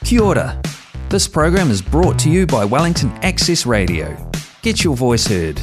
Kia ora. This program is brought to you by Wellington Access Radio. Get your voice heard.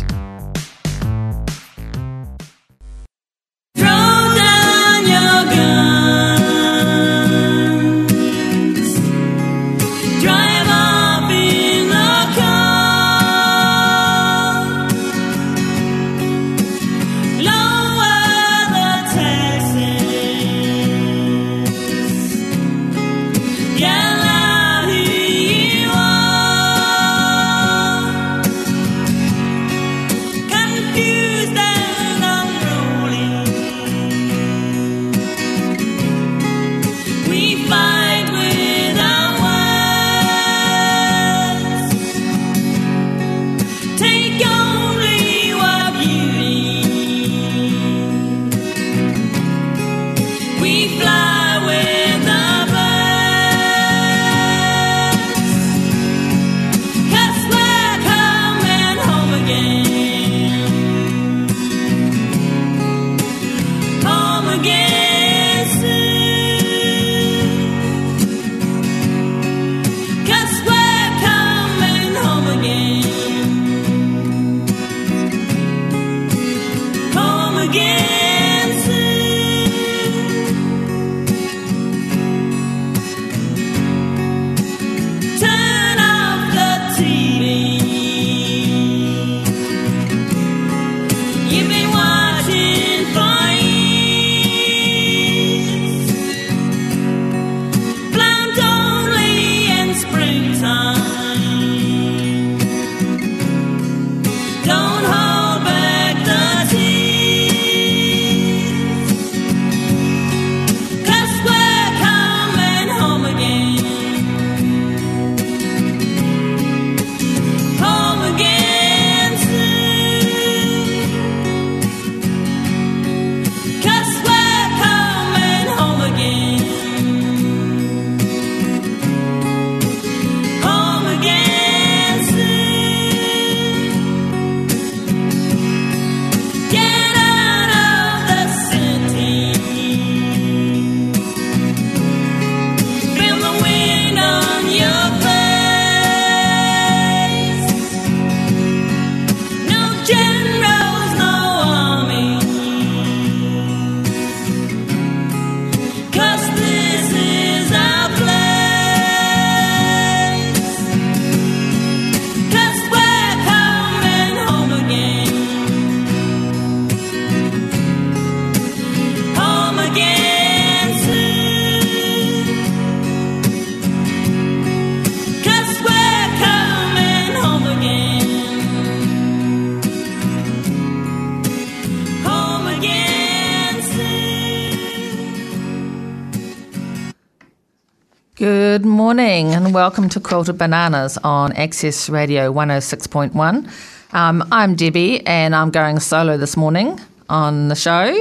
Good morning and welcome to Quilted Bananas on Access Radio 106.1. I'm Debbie and I'm going solo this morning on the show.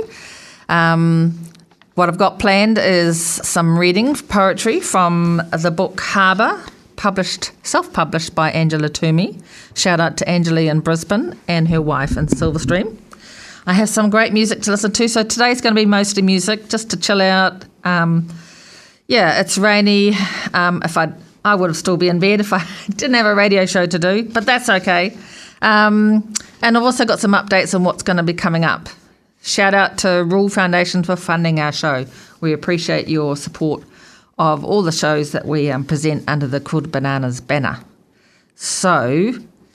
What I've got planned is some reading poetry from the book Harbour, self-published by Angela Toomey. Shout out to Angela in Brisbane and her wife in Silverstream. I have some great music to listen to, so today's going to be mostly music just to chill out. Yeah, it's rainy. I would have still been in bed if I didn't have a radio show to do, but that's okay. And I've also got some updates on what's going to be coming up. Shout out to Rule Foundation for funding our show. We appreciate your support of all the shows that we present under the Quilted Bananas banner. So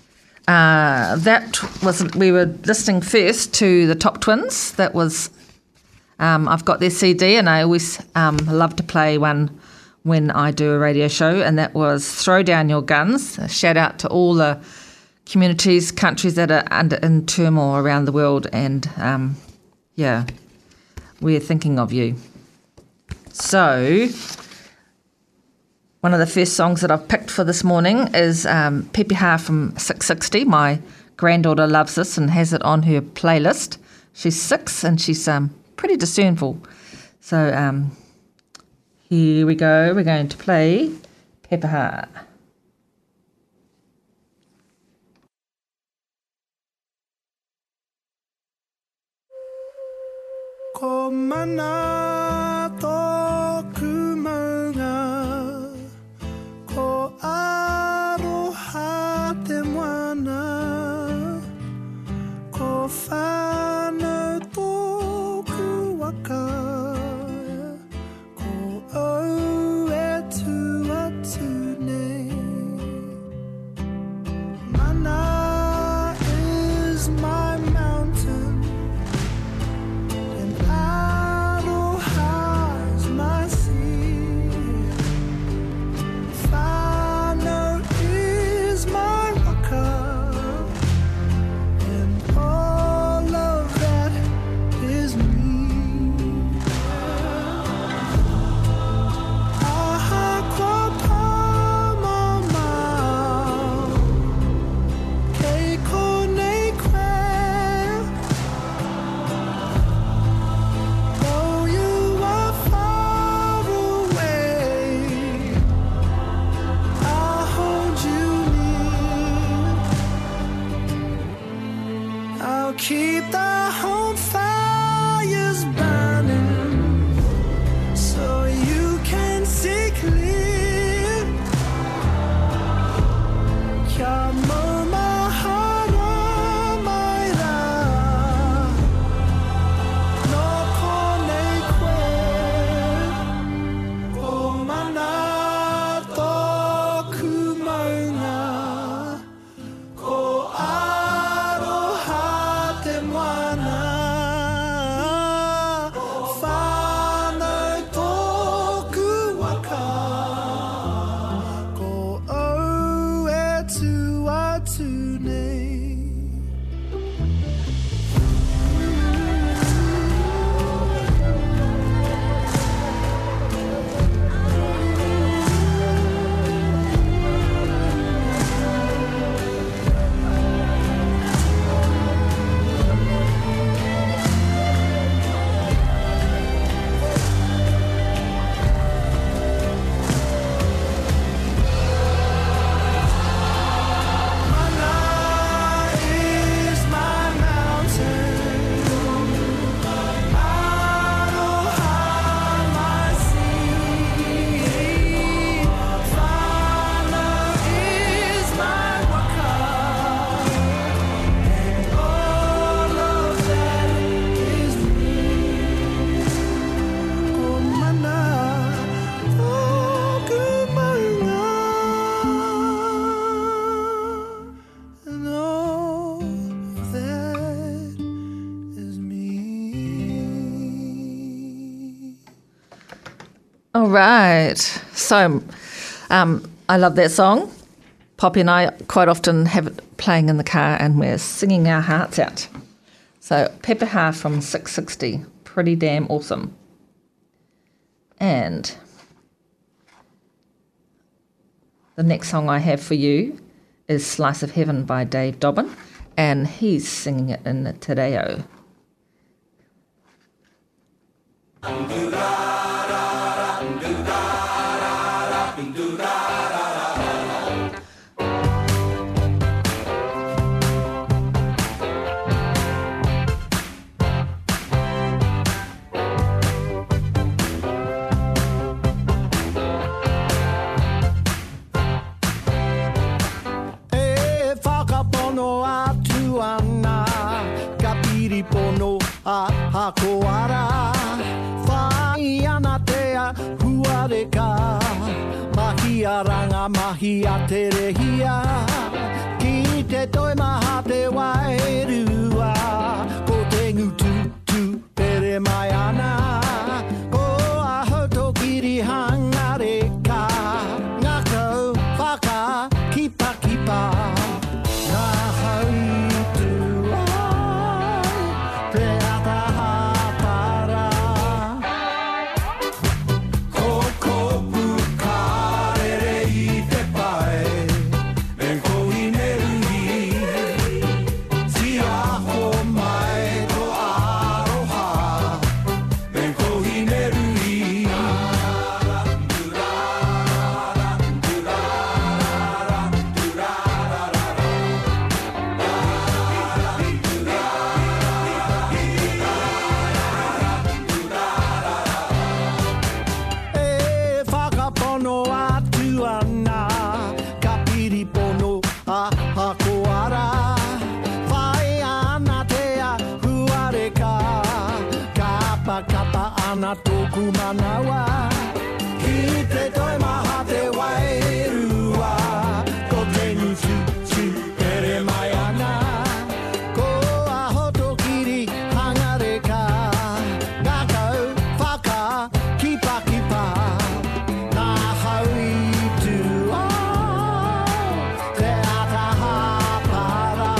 we were listening first to the Top Twins. That was. I've got their CD and I always love to play one when I do a radio show, and that was Throw Down Your Guns. A shout out to all the communities, countries that are in turmoil around the world, and we're thinking of you. So one of the first songs that I've picked for this morning is Pepeha from 660. My granddaughter loves this and has it on her playlist. She's 6 and she's pretty discernible. So here we go. We're going to play Pepeha. Ko mana tōku maunga All right. So I love that song. Poppy and I quite often have it playing in the car and we're singing our hearts out. So Pepeha from 660, pretty damn awesome. And the next song I have for you is Slice of Heaven by Dave Dobbin, and he's singing it in Te Reo. Hakoara, whaiana tea huareka, mahia ranga mahia te rehia, ki te toi maha te wairua, ko te ngutu tu pere mai ana, ko aho tokiri hangareka, ngako whaka kipa kipa, ngā hautu ai, pe tōku manawa, ki te toi maha te wairua, ko te ngutu pere mai ana, ko aho tokiri hangareka, ngā kau whaka kipa kipa, ngā hauitu ai, te ataha para.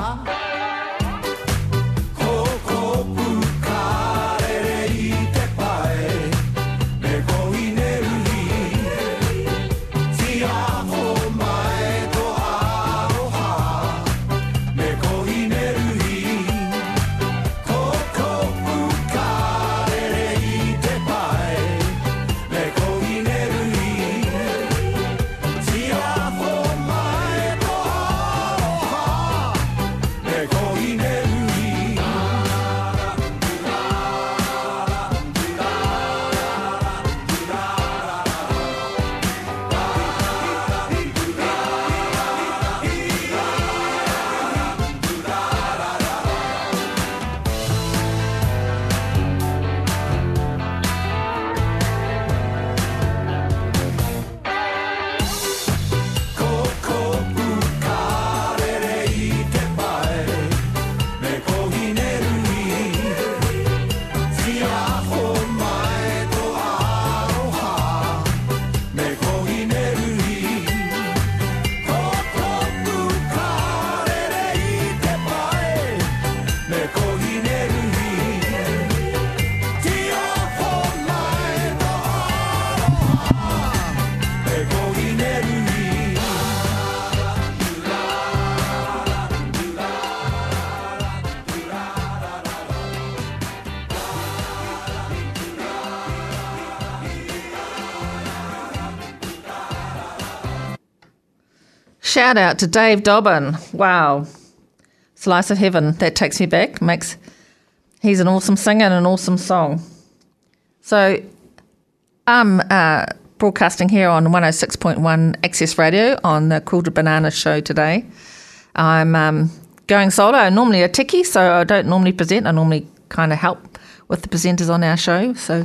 Ko kopu karere i te Shout out to Dave Dobbin. Wow. Slice of Heaven. That takes me back. He's an awesome singer and an awesome song. So I'm broadcasting here on 106.1 Access Radio on the Quilted Banana show today. I'm going solo. I'm normally a techie, so I don't normally present. I normally kind of help with the presenters on our show. So,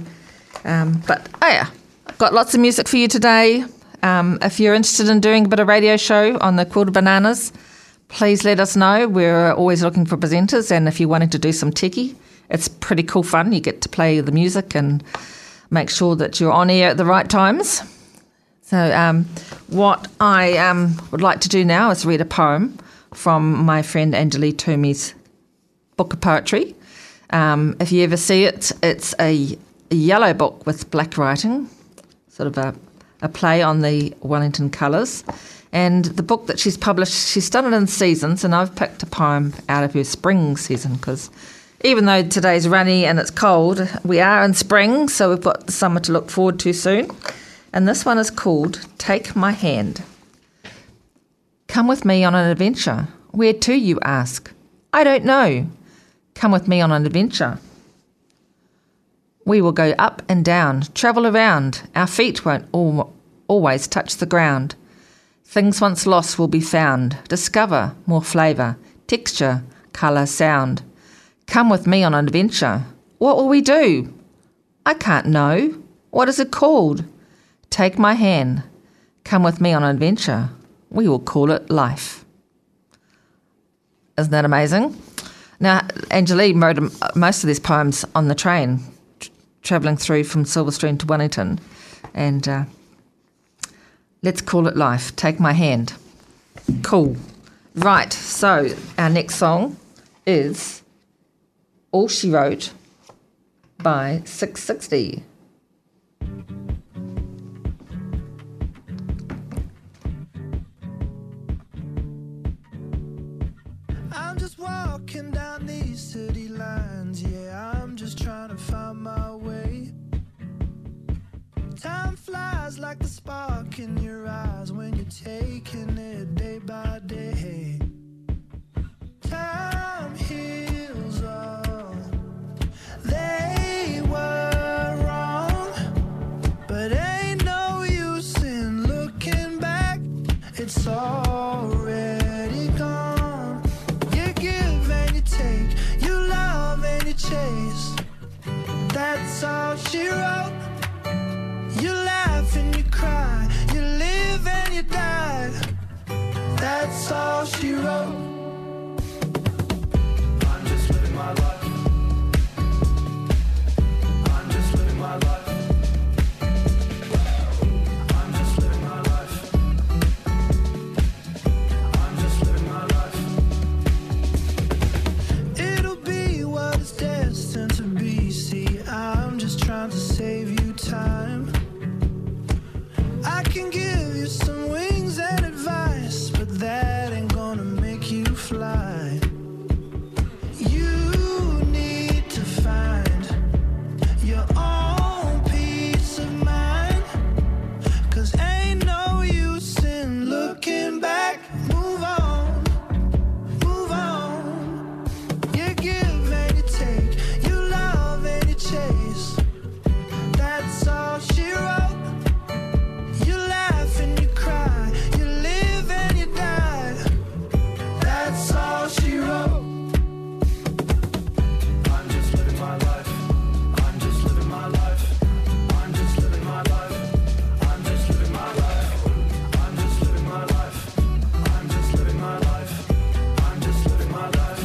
got lots of music for you today. If you're interested in doing a bit of radio show on the Quilted Bananas, please let us know. We're always looking for presenters, and if you're wanting to do some techie, it's pretty cool fun. You get to play the music and make sure that you're on air at the right times. So what I would like to do now is read a poem from my friend Anjali Toomey's book of poetry. If you ever see it, it's a yellow book with black writing, sort of a play on the Wellington colours. And the book that she's published, she's done it in seasons, and I've picked a poem out of her spring season because even though today's rainy and it's cold, we are in spring, so we've got the summer to look forward to soon. And this one is called Take My Hand. Come with me on an adventure. Where to, you ask? I don't know. Come with me on an adventure. We will go up and down, travel around. Our feet won't always touch the ground. Things once lost will be found. Discover more flavour, texture, colour, sound. Come with me on an adventure. What will we do? I can't know. What is it called? Take my hand. Come with me on an adventure. We will call it life. Isn't that amazing? Now, Anjali wrote most of these poems on the train, travelling through from Silverstream to Wellington. And let's call it life. Take my hand. Cool. Right, so our next song is All She Wrote by 660. I'm just walking down these city lines, yeah, I'm just trying to find my way. Time flies like the spark in your eyes when you're taking it day by day. Time heals all. They were wrong, but ain't no use in looking back. It's already gone. You give and you take, you love and you chase. That's all she wrote. You laugh and you cry, you live and you die. That's all she wrote. I'm just living my life. I'm just living my life. I'm just living my life. I'm just living my life. It'll be what it's destined to be. See, I'm just trying to save you time. I can give you some wings and advice, but that ain't gonna make you fly. You need to find your own peace of mind, 'cause ain't no use in looking back. Move on, move on. You give and you take, you love and you chase. That's all she wrote. You laugh and you cry, you live and you die. That's all she wrote. I'm just living my life. I'm just living my life. I'm just living my life. I'm just living my life. I'm just living my life. I'm just living my life. I'm just living my life.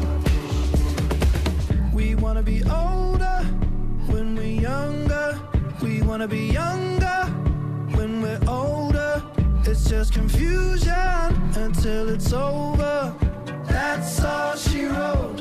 We wanna be older when we're younger. We wanna be younger when we're older. It's just confusion until it's over. That's all she wrote.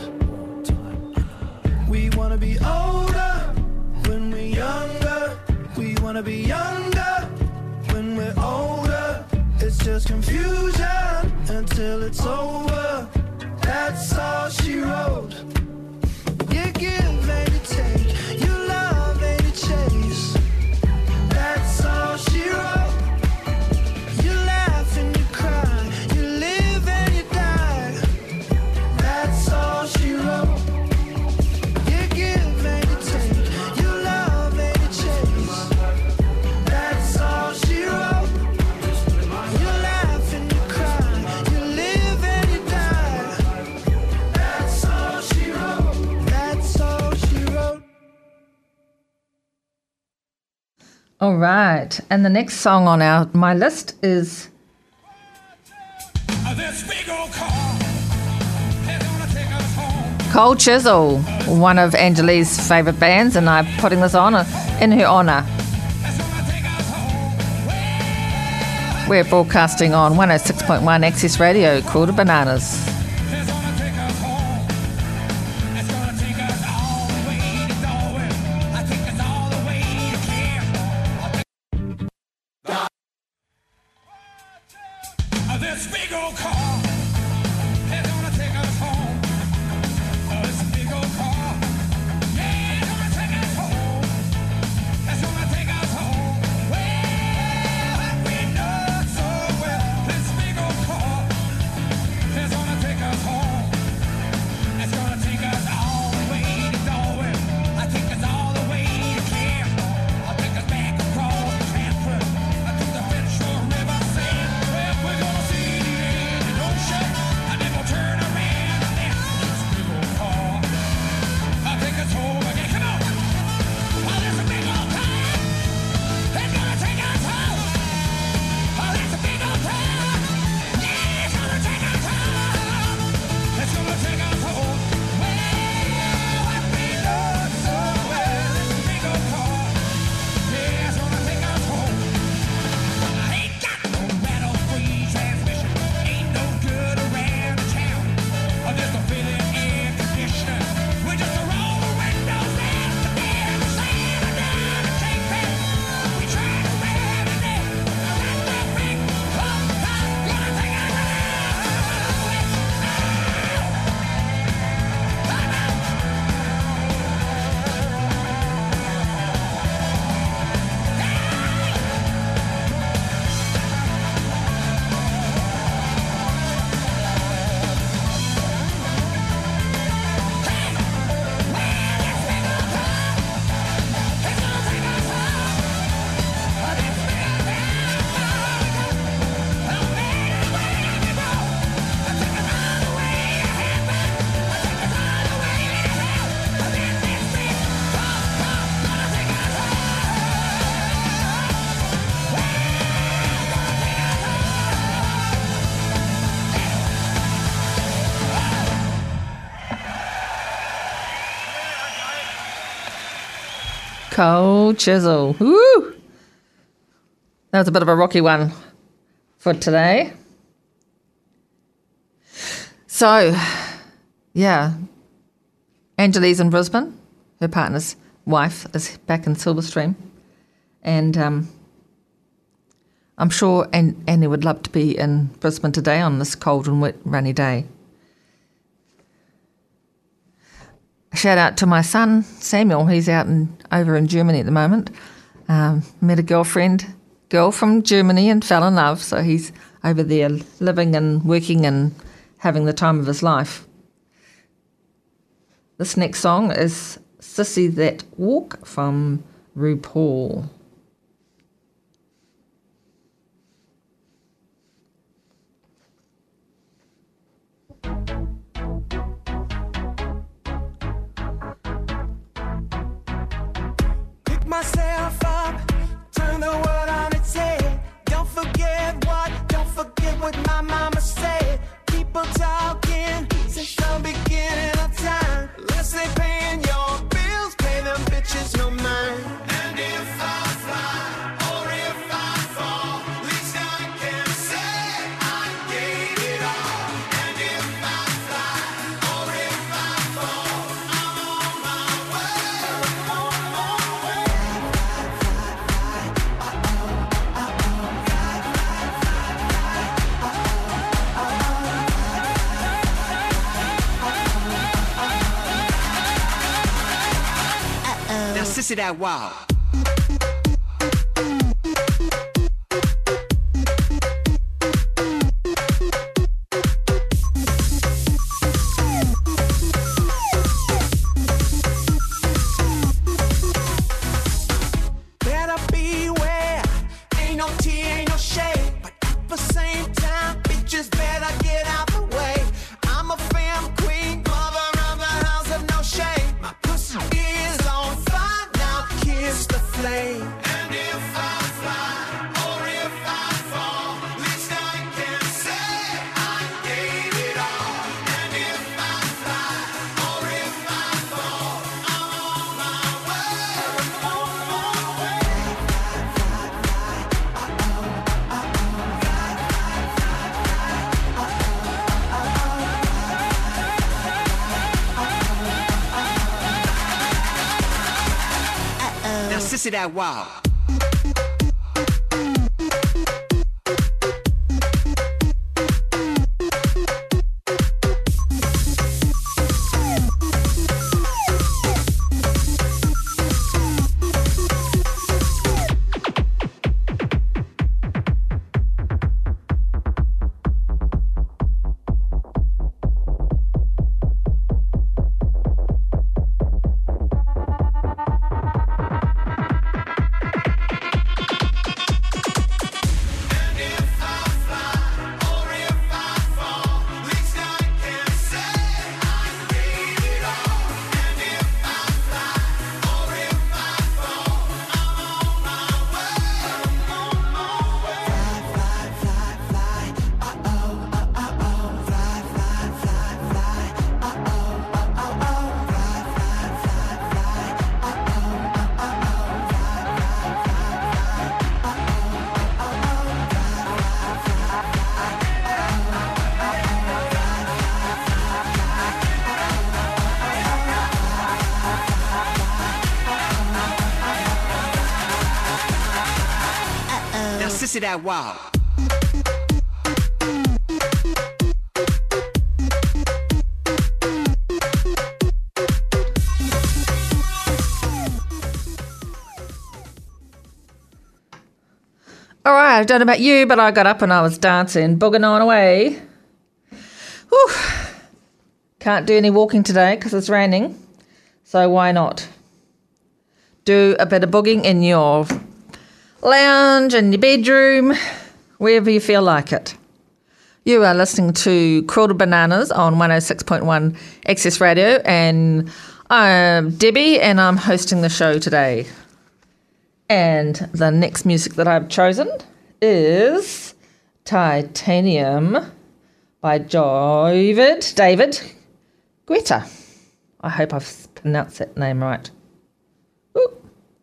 We wanna be older when we're younger. We wanna be younger when we're older. It's just confusion until it's over. That's all she wrote. You give and you take, you love and you chase. That's all she wrote. You laugh and you cry, you live and you die. That's all she wrote. You give and you take, you love and you chase. That's all she wrote. You laugh and you cry, you live and you die. That's all she wrote. That's all she wrote. All right, and the next song on my list is This big old car is gonna take us home. Cold Chisel, one of Anjali's favourite bands, and I'm putting this on in her honour. We're broadcasting on 106.1 Access Radio, Quarter Bananas. Cold Chisel. Woo! That was a bit of a rocky one for today. So, yeah, Angeli's in Brisbane. Her partner's wife is back in Silverstream. And I'm sure Annie would love to be in Brisbane today on this cold and wet, rainy day. Shout out to my son, Samuel. He's over in Germany at the moment. Met a girl from Germany and fell in love. So he's over there living and working and having the time of his life. This next song is Sissy That Walk from RuPaul. Myself up, turn the world on its head. Don't forget what my mama said. People talking since the beginning of time. Unless they paying your bills, pay them bitches no mind. And if I fly or if I fall, at least I can say I gave it all. And if I fly or if I fall, I'm on my way. Now, Sissy That Wow. Better beware, ain't no tea, ain't no shade. But at the same time, bitches better get out the way. I'm a fam queen, mother of the house of no shame. My pussy is on fire, now kiss the flame. And if I fly or if I fall, at least I can say I gave it all. And if I fly or if I fall, I'm on my way. sissy that wow. Sissy that wow. All right, I don't know about you, but I got up and I was dancing, booging on away. Whew. Can't do any walking today because it's raining, so why not? Do a bit of booging in your lounge, in your bedroom, wherever you feel like it. You are listening to Quilted Bananas on 106.1 Access Radio, and I'm Debbie, and I'm hosting the show today. And the next music that I've chosen is Titanium by David Guetta. I hope I've pronounced that name right. Ooh.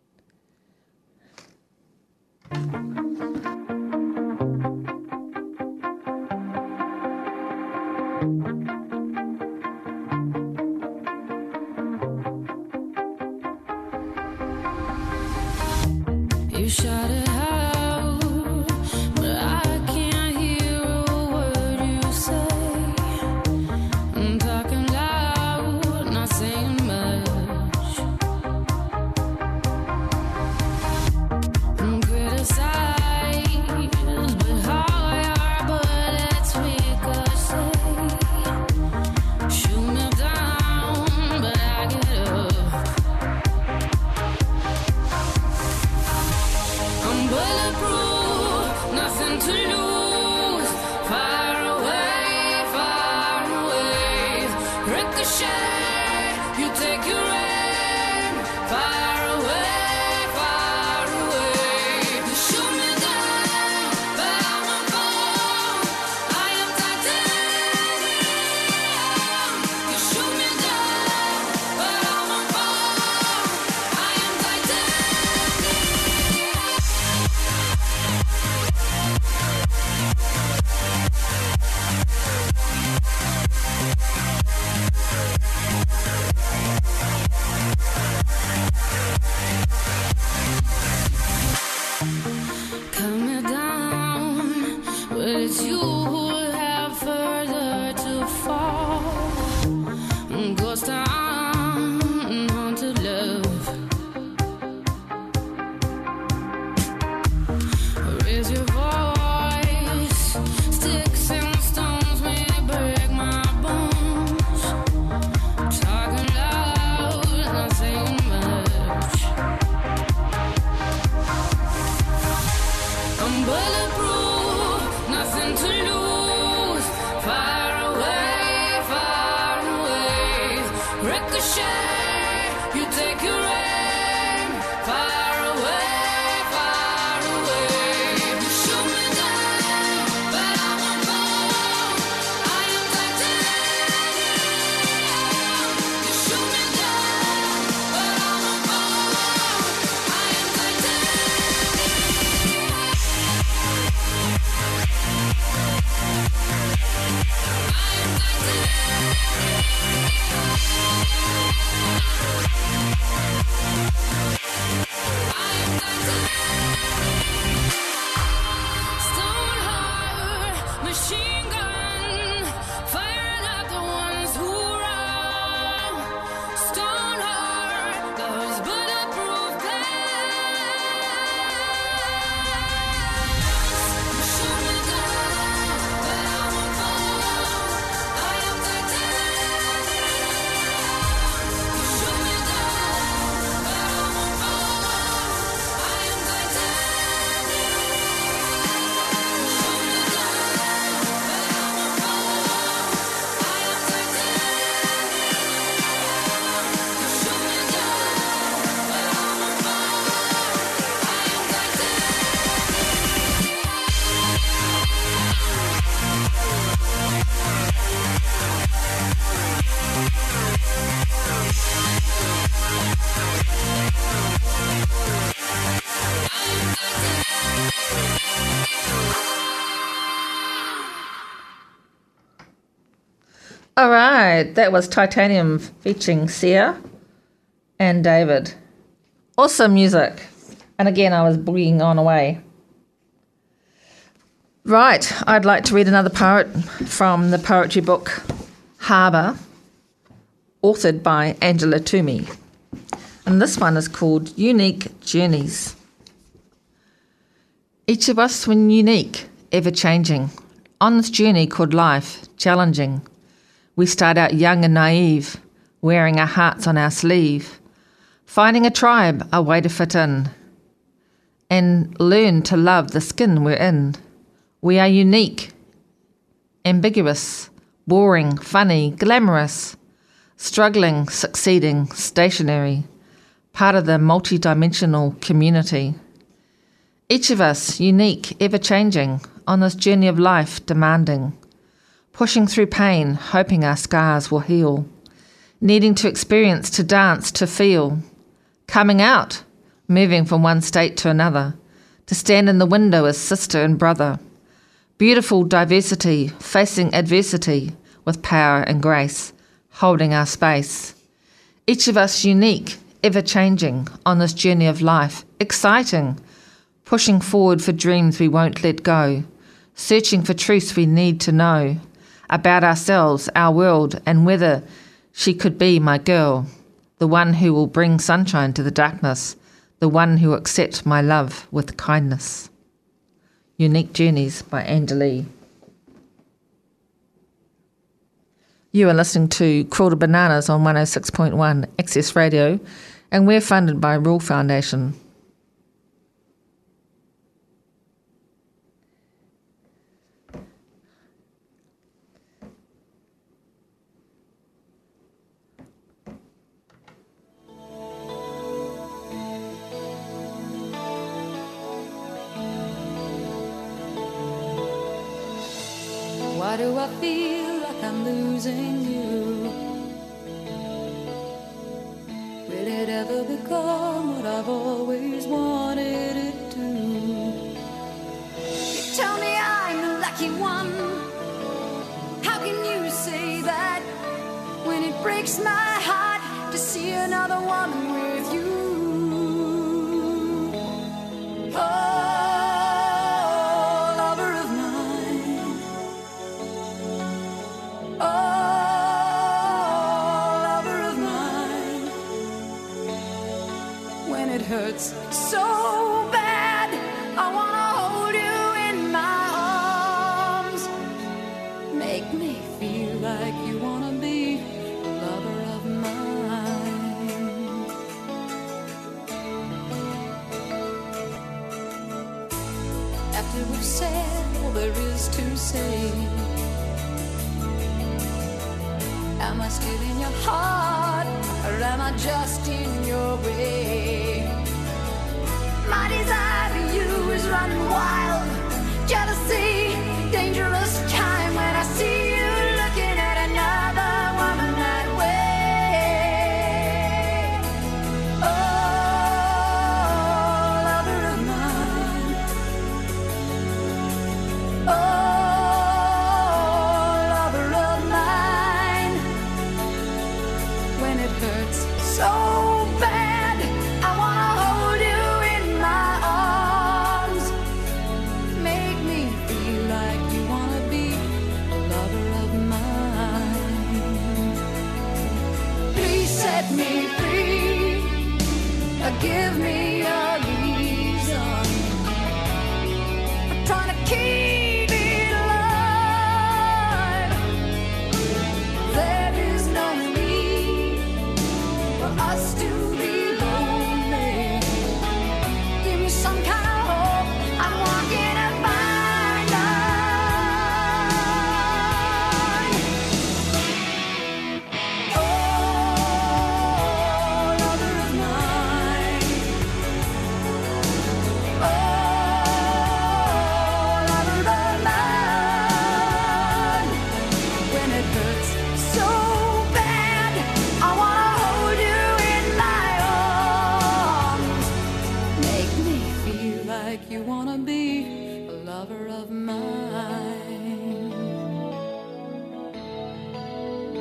You shout it out, but I can't hear a word you say. I'm talking loud, not saying much. I'm criticized, but how your bullets ricochet. Shoot me down, but I get up. All right, that was Titanium featuring Sia and David. Awesome music. And again, I was boogieing on away. Right, I'd like to read another poet from the poetry book Harbour, authored by Angela Toomey. And this one is called Unique Journeys. Each of us when unique, ever-changing, on this journey called life, challenging. We start out young and naive, wearing our hearts on our sleeve, finding a tribe, a way to fit in, and learn to love the skin we're in. We are unique, ambiguous, boring, funny, glamorous, struggling, succeeding, stationary, part of the multi-dimensional community. Each of us unique, ever-changing, on this journey of life demanding, pushing through pain, hoping our scars will heal, needing to experience, to dance, to feel, coming out, moving from one state to another, to stand in the window as sister and brother. Beautiful diversity, facing adversity with power and grace, holding our space. Each of us unique, ever-changing, on this journey of life, exciting, pushing forward for dreams we won't let go, searching for truths we need to know, about ourselves, our world, and whether she could be my girl, the one who will bring sunshine to the darkness, the one who will accept my love with kindness. Unique Journeys by Angela. You are listening to Cruel to Bananas on 106.1 Access Radio, and we're funded by Rule Foundation. Why do I feel like I'm losing you? Will it ever become what I've always wanted it to? You tell me I'm the lucky one. How can you say that when it breaks my heart to see another woman with you? Oh, hurts so bad, I wanna hold you in my arms. Make me feel like you wanna be a lover of mine. After we've said all there is to say, am I still in your heart, or am I just in your way? My desire for you is running wild. Jealousy, dangerous time when I see you looking at another woman that way. Oh, lover of mine. Oh, lover of mine. When it hurts so bad, I wanna hold you in my arms. Make me feel like you wanna be a lover of mine. Please set me free, give me a reason. I'm trying to keep it alive. There is no need for us to be lonely. Give me some kind of hope. I'm walking a fine line. Oh, lover of mine. Oh, lover of mine. When it hurts so bad, I wanna hold you in my arms. Make me feel like you wanna be a lover of mine.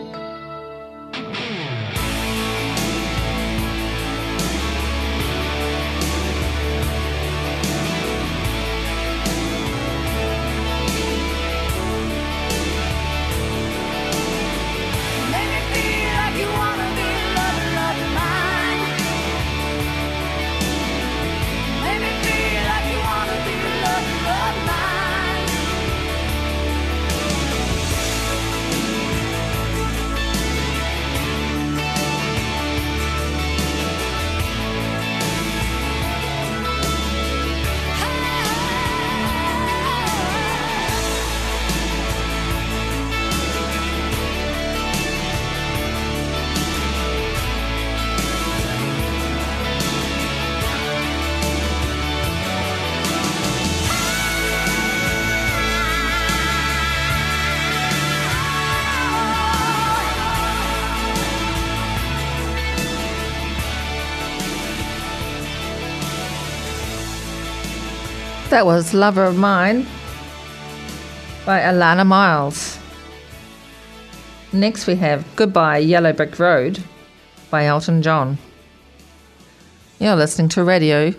That was Lover of Mine by Alana Miles. Next we have Goodbye Yellow Brick Road by Elton John. You're listening to radio.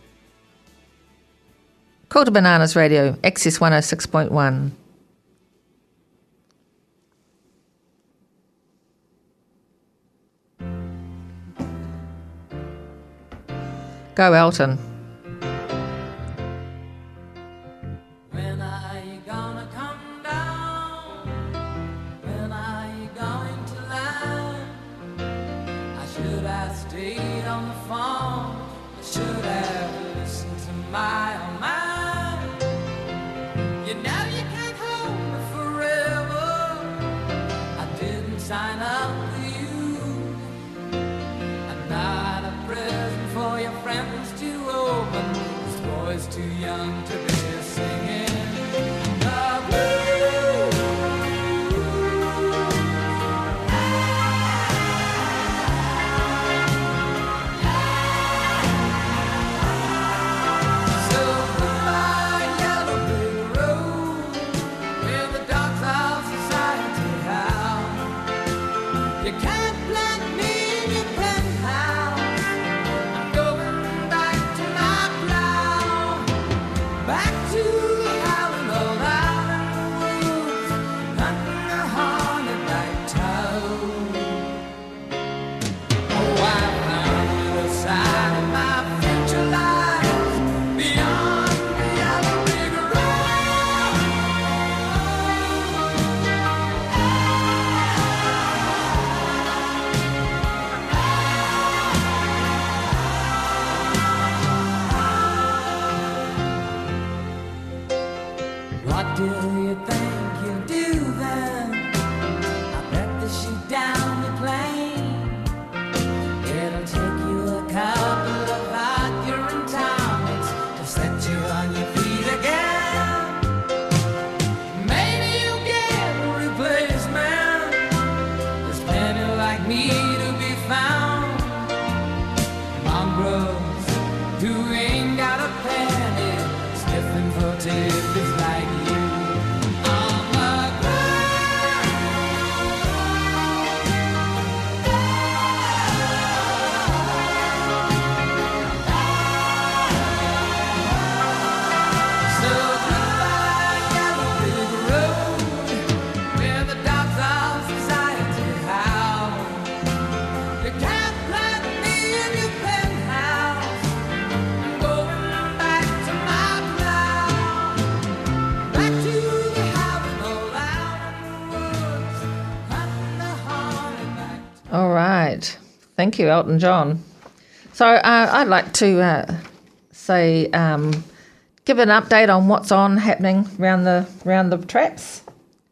Quarter Bananas Radio, Access 106.1. Go Elton. When are you gonna come down? When are you going to land? I should have stayed on the phone. I should have listened to my own mind. You know you can't hold me forever. I didn't sign up for you. I'm not a present for your friends to open. This boy's too young to be singing the blues. So goodbye, yellow brick road, where the dogs of society howl. You can't plant me in your penthouse. I'm going back to my plow, back to the howling old island woods, hunting the haunted night town. Oh, I found the other side of my future life, beyond the yellow brick road. What do you think you'll do then? I bet they shoot down the plane. It'll take you a couple of accurate times to set you on your feet again. Maybe you'll get a replacement. There's plenty like me to be found. Mongrels who ain't got a penny, sniffing for tidbits like you. On the ground. So goodbye, yellow brick road, where the dogs of society howl. You can't plant me in your penthouse. I'm going back to my plow, back to the howling old island woods, hunting the haunted night. All right. Thank you, Elton John. So I'd like to give an update on what's happening around the traps.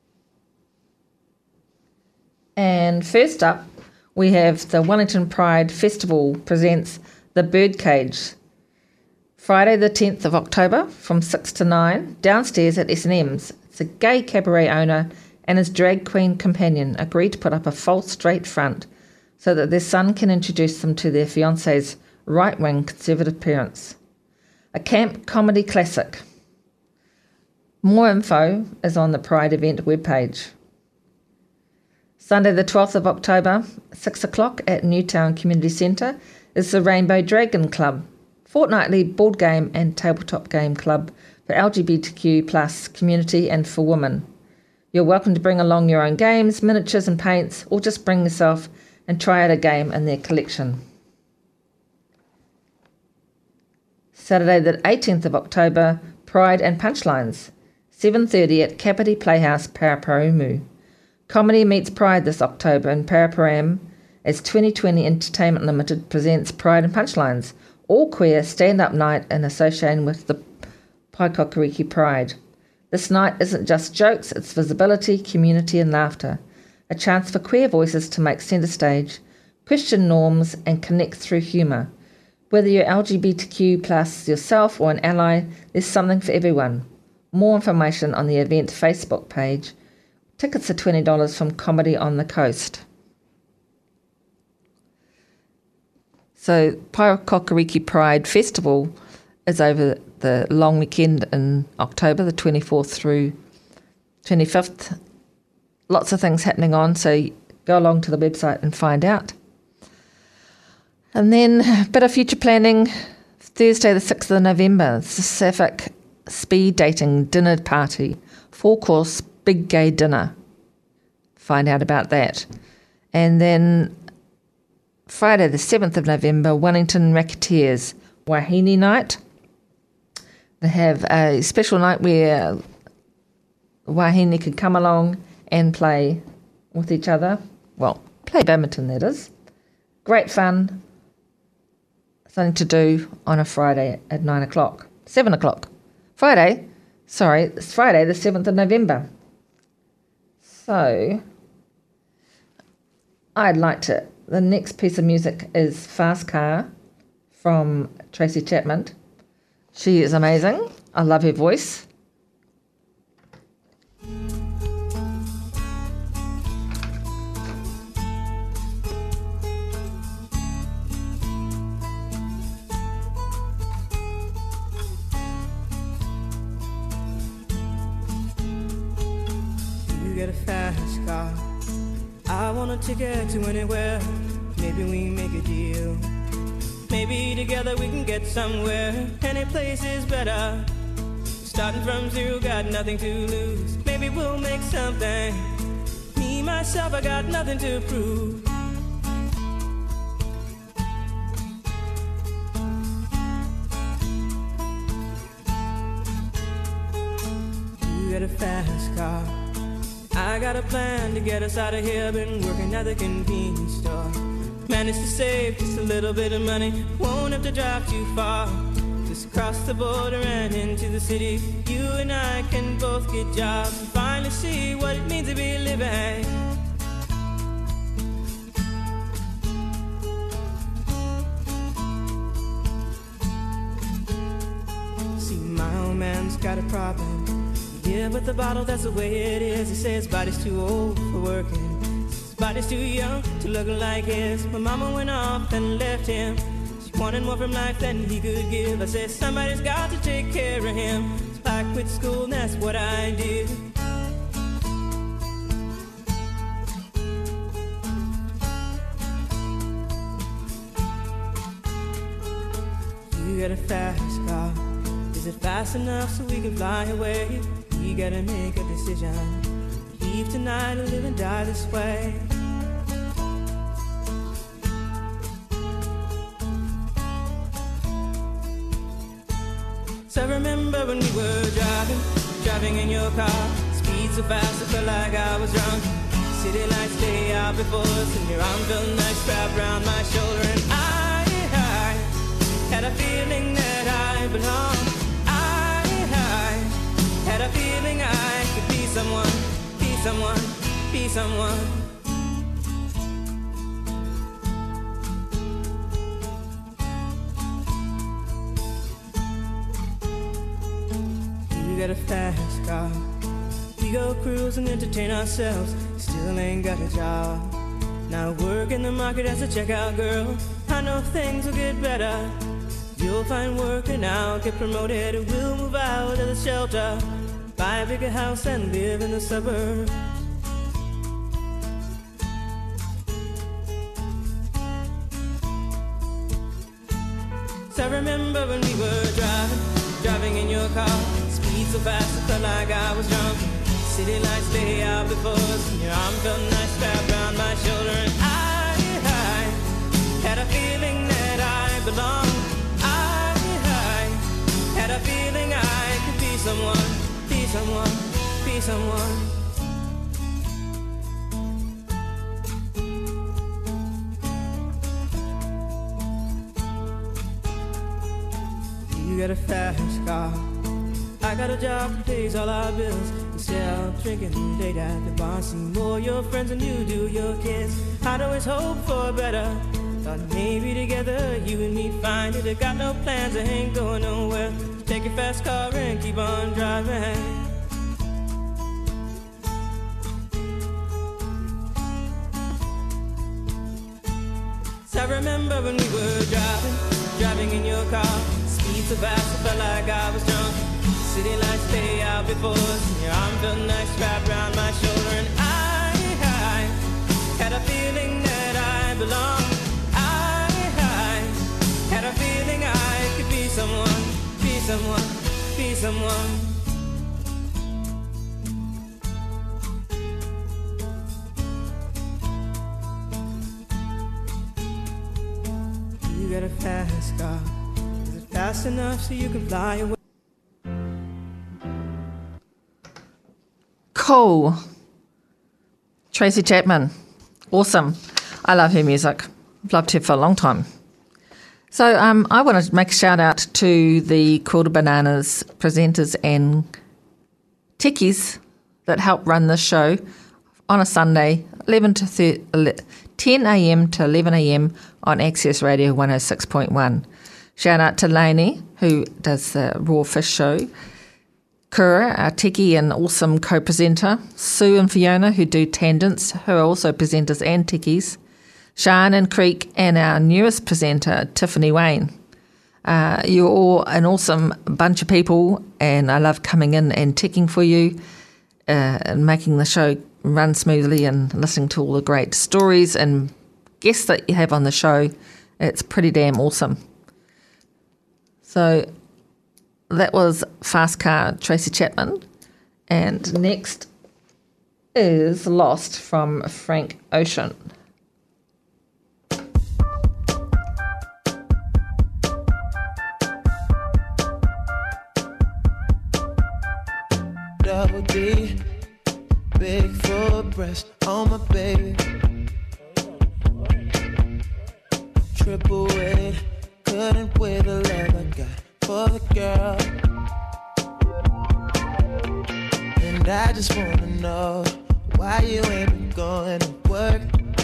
And first up, we have the Wellington Pride Festival presents The Birdcage. Friday the 10th of October from 6 to 9, downstairs at S&M's. It's a gay cabaret owner and his drag queen companion agreed to put up a false straight front so that their son can introduce them to their fiance's right-wing conservative parents. A camp comedy classic. More info is on the Pride event webpage. Sunday the 12th of October, 6 o'clock at Newtown Community Centre is the Rainbow Dragon Club, fortnightly board game and tabletop game club for LGBTQ+ community and for women. You're welcome to bring along your own games, miniatures and paints, or just bring yourself and try out a game in their collection. Saturday the 18th of October, Pride and Punchlines, 7:30 at Kapiti Playhouse, Paraparaumu. Comedy meets Pride this October in Paraparaumu as 2020 Entertainment Limited presents Pride and Punchlines, all queer stand-up night in association with the Paikokariki Pride. This night isn't just jokes, it's visibility, community and laughter. A chance for queer voices to make centre stage, question norms and connect through humour. Whether you're LGBTQ+ yourself or an ally, there's something for everyone. More information on the event Facebook page. Tickets are $20 from Comedy on the Coast. So Paikokariki Pride Festival is over the long weekend in October, the 24th through 25th. Lots of things happening on, so go along to the website and find out. And then a bit of future planning. Thursday the 6th of November, Sapphic Speed Dating Dinner Party, 4-course big gay dinner. Find out about that. And then Friday the 7th of November, Wellington Racketeers Wahine Night. They have a special night where Wahine can come along and play with each other. Well, play badminton, that is. Great fun. Something to do on a Friday at 9 o'clock. 7 o'clock. It's Friday the 7th of November. So, the next piece of music is Fast Car from Tracy Chapman. She is amazing. I love her voice. Get a fast car. I want a ticket to anywhere. Maybe we make a deal. Maybe together we can get somewhere. Any place is better. Starting from zero, got nothing to lose. Maybe we'll make something. Me, myself, I got nothing to prove. You get a fast car. I got a plan to get us out of here. Been working at the convenience store. Managed to save just a little bit of money. Won't have to drive too far. Just cross the border and into the city. You and I can both get jobs and finally see what it means to be living. See, my old man's got a problem. Yeah, but the bottle, that's the way it is. He says his body's too old for working. His body's too young to look like his. My mama went off and left him. She wanted more from life than he could give. I said, somebody's got to take care of him. So I quit school and that's what I did. You got a fast car. Is it fast enough so we can fly away? We gotta make a decision. Leave tonight or live and die this way. So I remember when we were driving in your car. Speed so fast I felt like I was drunk. City lights lay out before us, and your arm felt nice wrapped around my shoulder. And I had a feeling that I belonged. Had a feeling I could be someone, be someone, be someone. You got a fast car. We go cruise and entertain ourselves. Still ain't got a job. Now work in the market as a checkout girl. I know things will get better. You'll find work and I'll get promoted. We'll move out of the shelter, buy a bigger house and live in the suburbs. So I remember when we were driving in your car. Speed so fast I felt like I was drunk. City lights lay out before us, and your arm felt nice wrapped around my shoulder. And I had a feeling that I belonged. Had a feeling I could be someone, be someone, be someone. You got a fast car. I got a job that pays all our bills. Instead of drinking late at the bar, see more your friends than you do your kids. I'd always hope for better. Thought maybe together you and me find it. I got no plans, I ain't going nowhere. Take your fast car and keep on driving. So I remember when we were driving in your car. Speed so fast, I felt like I was drunk. City lights stay out before us, and your arm felt nice wrapped around my shoulder. And I had a feeling that I belonged. I had a feeling I could be someone, be someone, be someone. You got a fast car. Is it fast enough so you can fly away? Cool. Tracy Chapman. Awesome. I love her music. I've loved her for a long time. So I want to make a shout out to the Quilted Bananas presenters and techies that help run this show on a Sunday, 10 a.m. to 11 a.m. on Access Radio 106.1. Shout out to Lainey, who does the Raw Fish Show. Kura, our techie and awesome co-presenter. Sue and Fiona, who do Tangents, who are also presenters and techies. Sian and Creek, and our newest presenter, Tiffany Wayne. You're all an awesome bunch of people, and I love coming in and teching for you and making the show run smoothly and listening to all the great stories and guests that you have on the show. It's pretty damn awesome. So that was Fast Car, Tracy Chapman. And next is Lost from Frank Ocean. Double D, big full breast on my baby. Triple weight, couldn't weigh the love I got for the girl. And I just wanna know why you ain't been going to work.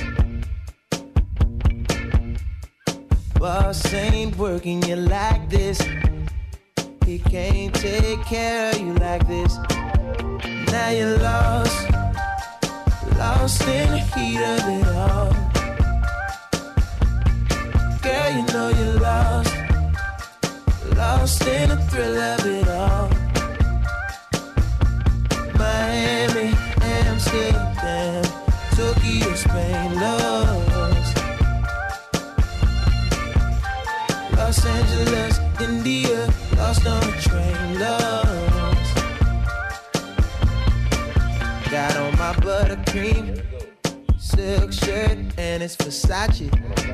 Boss ain't working you like this. He can't take care of you like this. Now you're lost, lost in the heat of it all. Girl, you know you're lost, lost in the thrill of it all. Miami, Amsterdam, Tokyo, Spain, lost. Los Angeles, India, lost on a train, lost. Got on my buttercream silk shirt and it's Versace.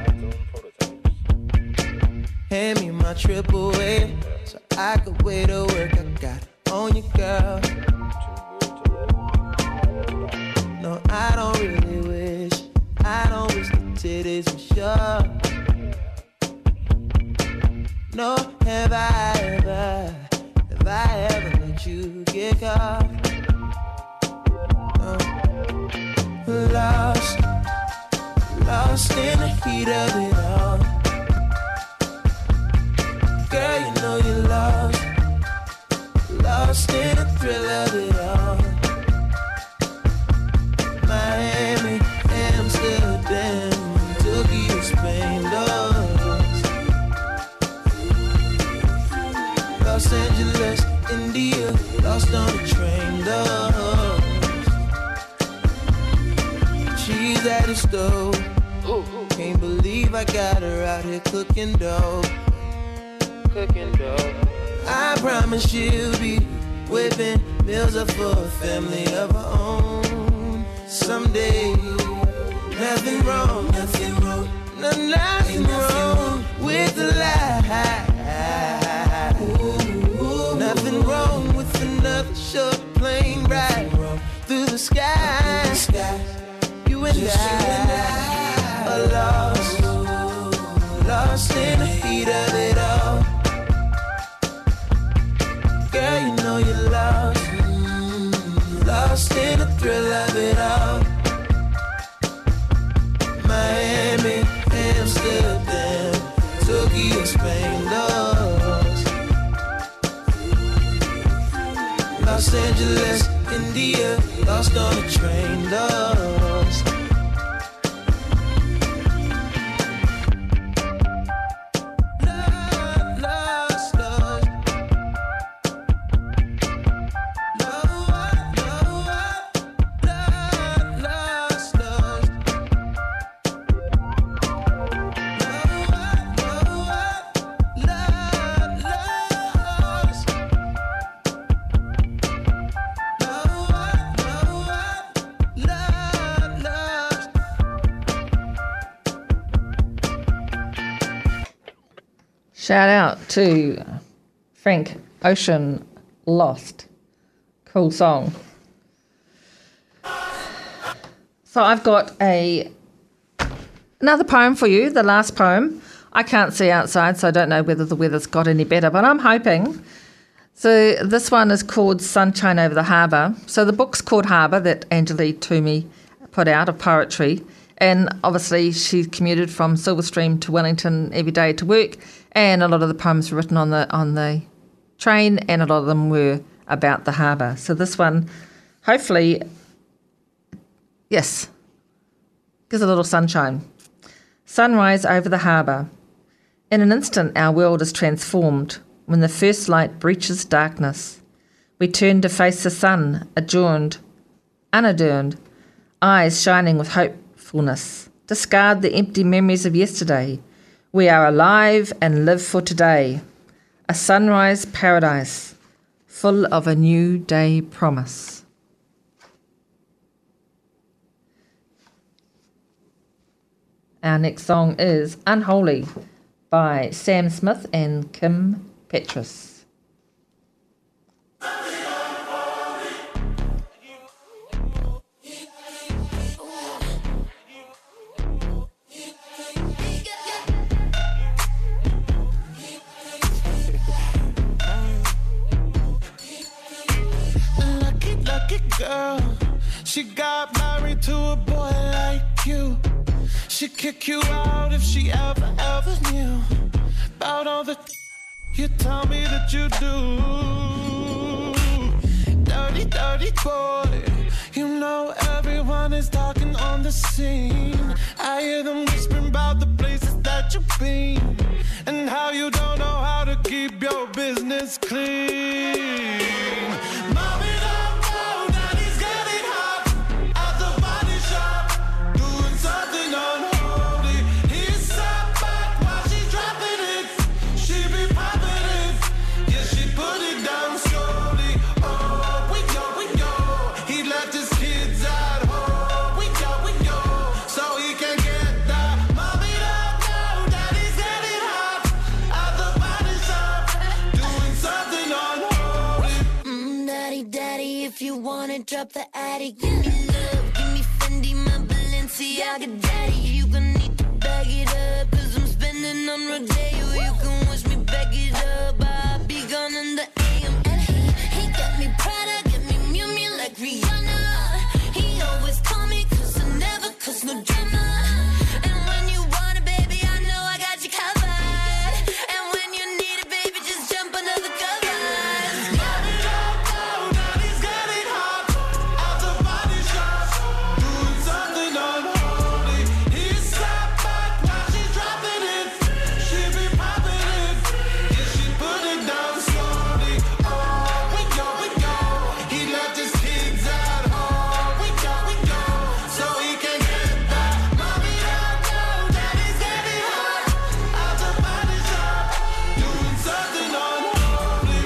Hand me my triple A so I could weigh the work I got on you, girl. No, I don't really wish, I don't wish the titties were sure. No, have I ever let you get caught? Lost, lost in the heat of it all. Girl, you know you're lost, lost in the thrill of it all. Miami, Amsterdam, Tokyo, Spain, lost. Los Angeles, India, lost on the train, lost. She's at the stove, can't believe I got her out here cooking dough. I promise she'll be whipping meals up for a family of her own someday. Nothing wrong, nothing wrong with the lie. Nothing wrong with another short plane ride through the sky. You and I are lost, lost in the heat of it all. Girl, you know you're lost, lost in the thrill of it all. Miami, Amsterdam, Tokyo, Spain, lost. Los Angeles, India, lost on a train, lost. Lost, lost. Shout out to Frank Ocean, Lost. Cool song. So I've got another poem for you, the last poem. I can't see outside, so I don't know whether the weather's got any better, but I'm hoping. So this one is called Sunshine Over the Harbour. So the book's called Harbour that Anjali Toomey put out of poetry. And obviously she commuted from Silverstream to Wellington every day to work. And a lot of the poems were written on the train, and a lot of them were about the harbour. So this one, hopefully, yes, gives a little sunshine. Sunrise over the harbour. In an instant our world is transformed. When the first light breaches darkness, we turn to face the sun, unadorned, eyes shining with hopefulness. Discard the empty memories of yesterday. We are alive and live for today. A sunrise paradise, full of a new day promise. Our next song is Unholy by Sam Smith and Kim Petras. Lucky girl, she got married to a boy like you. She'd kick you out if she ever knew about all the you tell me that you do. Dirty, dirty boy. You know everyone is talking on the scene. I hear them whispering about the places that you've been and how you don't know how to keep your business clean. Mommy don't know that he's getting hot at the body shop, doing something unholy. He's sat back while she's dropping it. She be popping it, yeah, she put it down slowly. Oh, we go. He left his kids at home. We go, so he can get that. Mommy don't know that he's getting hot at the body shop, doing something unholy. Daddy, if you wanna drop the attic, give me love, give me Fendi, my Balenciaga daddy. You gon' need to bag it up, 'cause I'm spending on Rodeo. You can wish me back it up, I'll be gone in the AM. And he got me Prada, got me Miu Miu like Rihanna. He always call me 'cause I never cause no drama. And when you want it, baby, I know I got you covered. And when you need it, baby, just jump under the covers. Mommy don't know that he's getting hot at the body shop, doing something unholy. He's sat back while she's dropping it. She be popping it, yeah, she put it down slowly. Oh, we go. He left his kids at home. We go, so he can get that. Mommy don't know that he's getting hot at the body shop, doing something unholy.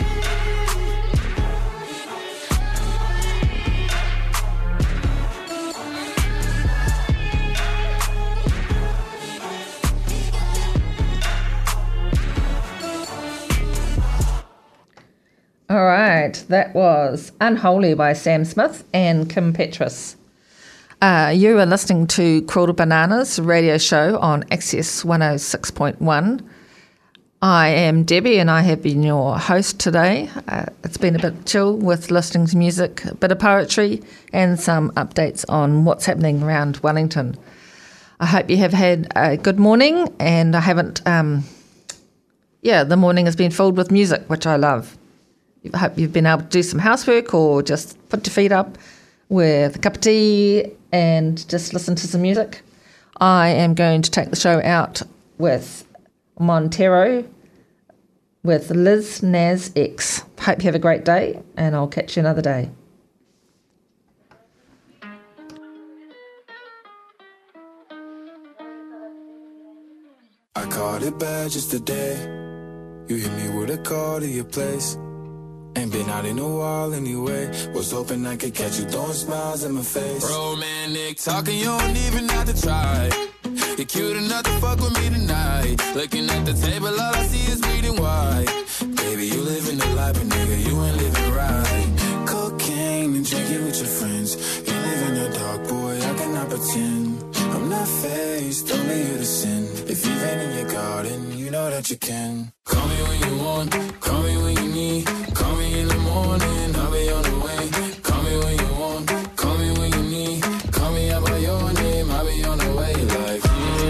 All right, that was Unholy by Sam Smith and Kim Petras. You are listening to Quilted Bananas radio show on Access 106.1. I am Debbie and I have been your host today. It's been a bit chill with listening to music, a bit of poetry and some updates on what's happening around Wellington. I hope you have had a good morning, and I haven't, the morning has been filled with music, which I love. I hope you've been able to do some housework or just put your feet up with a cup of tea and just listen to some music. I am going to take the show out with Montero with Liz Nas X. Hope you have a great day, and I'll catch you another day. I caught it bad just today. You hit me with a call to your place. Ain't been out in a while anyway. Was hoping I could catch you throwing smiles in my face. Romantic talking, you don't even have to try. You're cute enough to fuck with me tonight. Looking at the table, all I see is bleeding white. Baby, you living the life, but nigga, you ain't living right. Cocaine and drinking with your friends. You live in the dark, boy, I cannot pretend. I'm not faced, only you to sin. If you've been in your garden, you know that you can. Call me when you want, call me when you need. Call me in the morning, I'll be on the way. Call me when you want, call me when you need. Call me out by your name, I'll be on the way. Like,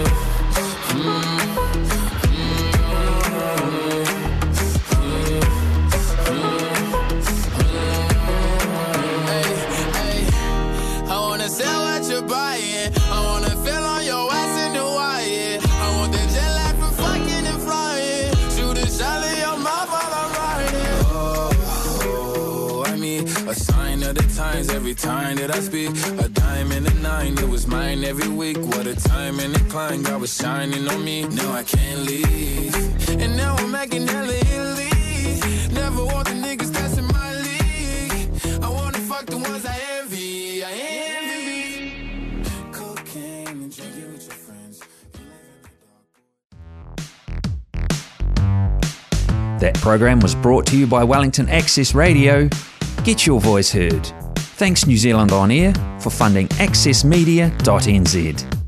I wanna sell what you're buying. I wanna feel on your ass in Hawaii. I want the jet lag from fucking and flying. Shoot a shot in your mouth while I'm riding. Oh, I mean, a sign of the times every time that I speak. A dime and a nine, it was mine every week. What a time and a climb, God was shining on me. Now I can't leave. And now I'm making hella Italy. Never want the niggas that's in my league. I wanna fuck the ones I envy. I envy. Cocaine and drinking with your friends. That program was brought to you by Wellington Access Radio. Get your voice heard. Thanks New Zealand On Air for funding accessmedia.nz.